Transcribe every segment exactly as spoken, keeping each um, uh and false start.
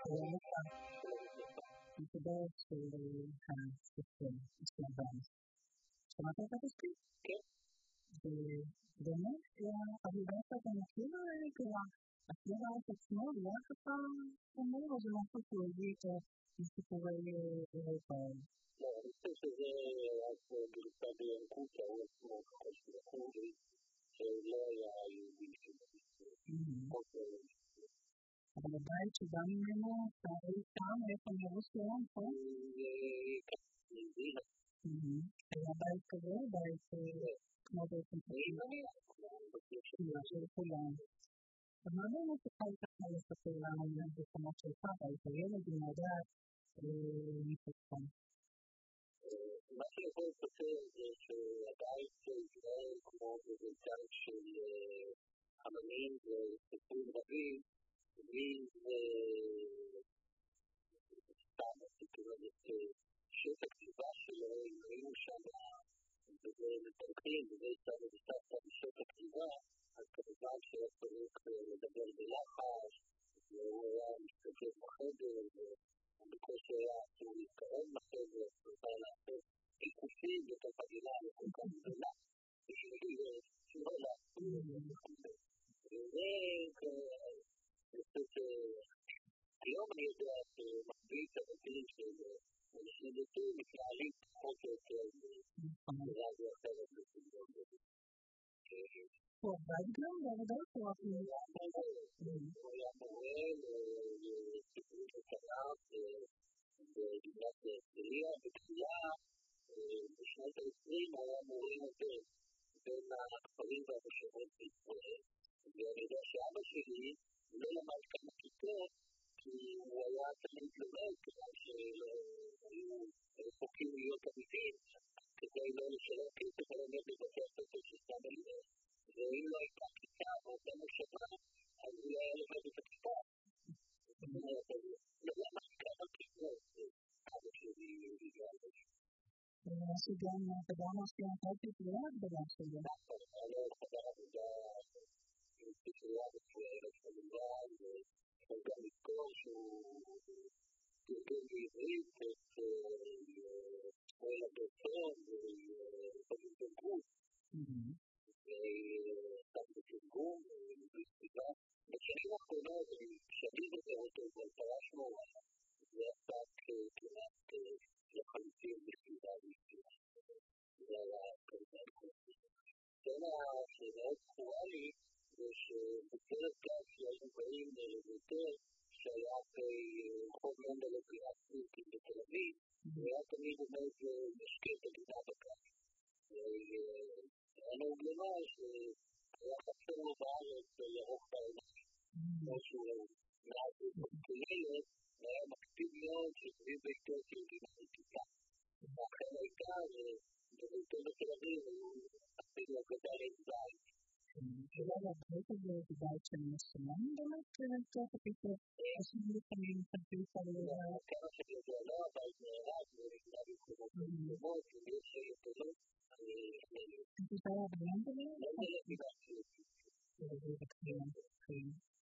Europa מסודרת של הספר, הספר. שמעת את הספר? כן. ובאמת, העבודה שאתה מכיר כבר, הספר את עצמו, לא ככה אומר, או זה משהו פלוגי מסיפורי אירופה? לא, אני חושב שזה אז גרסה בינקות, הוא עצמו ככל שלחו לי, שלא היה יהודי של אבל הבית שבא ממנו, אתה ראית שם, איפה מרוסיה, נכון? מזינה. היה בית כזה, בית כמו בעצם מזינה. של כולם. ומה באמת תוכל ככה לספר לנו מהזיכרונות שלך, בית הילד, עם הדעת, מפתחון? מה שיכול לספר זה שהבית ישראל, כמו בביתם של אמנים וספרים רבים, סביב סתם, זאת אומרת, שאת הכתיבה שלו, אם היינו שם ומתרחים, וזה יצאנו וסבתא בשת הכתיבה, אז כמובן שהיה צריך לדבר בלחש, והוא היה משתתף בחדר, ובקושי היה אסור להתקרב בחדר, ובא לעשות עיקופים בתוך הגילה לכל כך גדולה, בשביל שלא לעשות וכו'. וזה, אני חושב היום אני יודע שמחביא את הבתים של אנשים דתיים מתנהלים פחות או יותר בצורה זו אחרת בסגנון הזה. הוא עבד גם בעבודה שלו? הוא היה מורה לספרות התנ"ך בגמלת הרצליה, בתחילה בשנות ה-עשרים הוא היה מורה יותר בין הכפרים והמושבות בישראל, ואני יודע שאבא שלי לא למד כמה כיתות כי הוא היה תמיד לומד, כיוון שהיו רחוקים להיות עמידים, כדי לא לשלם כסף על עומד בבתי הספר של סתם הלימוד. ואם לא הייתה כיתה באותה מושבה, אז הוא היה לומד את הכיתה. זאת אומרת, לא למד כמה כיתות, אבא שלי יגע בזה. שגם אתה גם משקיע אותי תביעה הגדולה שלו. נכון, היה לו חדר עבודה עם ספרייה מצוינת כמובן, אבל גם לזכור שהוא תרגם בעברית את שמואל הגרשון ובתרגום וסתם בתרגום ובסביבה. בשנים האחרונות אני שנים יותר אותו אבל פרש מורה זה עסק כמעט לחלוטין בסביבה בישראל. זה היה כמובן חוצי. שאלה שמאוד זכורה לי זה שבצלת גב שהיינו באים לביתר שהיה ברחוב מנדלה פירסטיק בתל אביב, והיה תמיד עומד משקה את הגינה בגב. והיה נהוג לומר שהיה חסר לו בארץ ירוק בעיניים. כמו שהוא מעט כילד, והיה מקפיד מאוד שסביב ביתו של גינה בכיתה. ואכן הייתה, ובביתו בתל אביב היו מקפיד לגדל את בית. ולא לבית הזה את בית של מסוים, באמת כתוב הפתות, עושים לפעמים חלפים חלולה. כמה שאני יודע, לא הבית נהרג, ונקנה במקומות במקומות, ויש שיתלות, אני... אתה יודע בניין בזה? לא מלא בידה שלי. זה בקריאה, כן.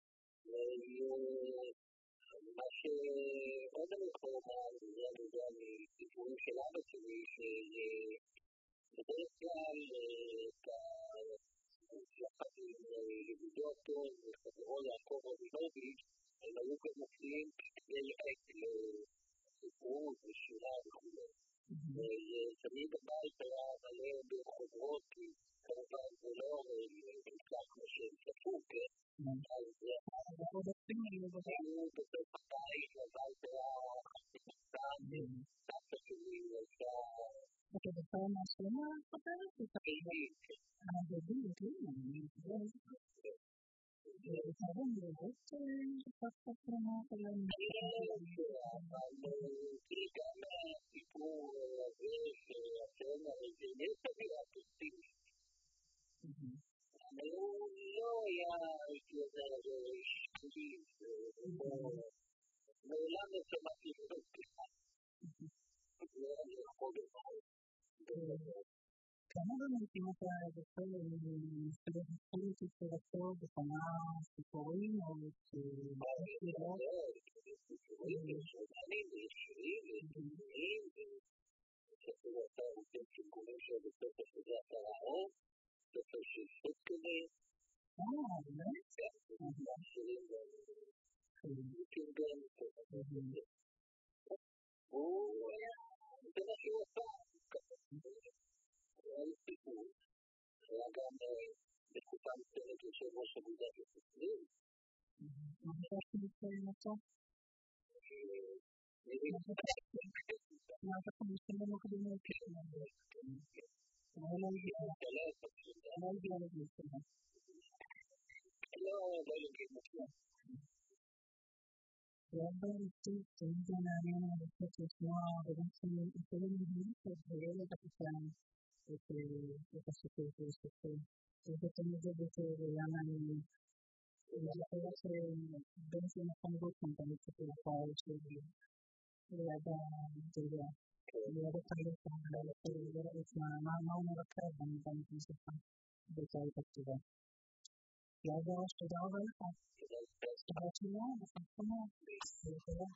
מה שעוד אני יכול לומר, זה אני יודע מסיפורים של אבא שלי, שבדרך כלל את יחד עם ידידו הטוב וחברו יעקב רבינוביץ' הם היו גם מופיעים כדי עת לספרות ושירה וכו'. ותמיד הבית היה מלא בחוברות, כי כמובן זה לא נמצא כמו שהם צפו, כן? אז היו בתוך הבית, הבית היה חצי קטן, סבתא שלי הייתה... אתה בכל מהשלמה חותרת? אידי, כן. הדדי, כן, אני חושב. וכאן לראות שפתחת פרמות על אני לא אבל תראי גם הסיפור הזה שהשם הרגילי סבירה פסטיבי. אבל הוא לא היה, הייתי יודע, שכלי, מעולם לא שמעתי לבד בכלל. זה היה יכול לבחור. כמה באמת אם אתה זוכר, אפילו התחיל את יצירתו בכמה סיפורים או את... לא, ושומעים וישרים וישרים וספר אתה עושים סיכונים של בספר שזה אתה האור, ספר של ספר כזה. אה, באמת? שירים וישרים גם הוא היה, זה מה שהוא עשה. הוא היה סיפור, היה גם בתקופה מסוימת יושב ראש אגודת הסופרים. מה חשבתי לציין אותו? מה אתה חושבים במקדים להקדים? אבל לא הגיע. לא הגיע לגיל שלנו. לא, לא יגיד משהו. ועוד בריצות, תמיד זה מעניין לרצות לשמוע, וגם שיכולים להגיד את הילד הקטן, את הסיפור של הסופר. וזה תמיד זה בתור, למה אני... אני זוכרת שבין זה נכון גוטמן, תמיד סיפור פעל שלי, ליד הגדולה. ליד התהליך, מה אומר הקרב, אני באה מכניסה, בעיקר את הכתובה. יעד הראש, תודה רבה לך. תודה שנייה, וחד כמובן.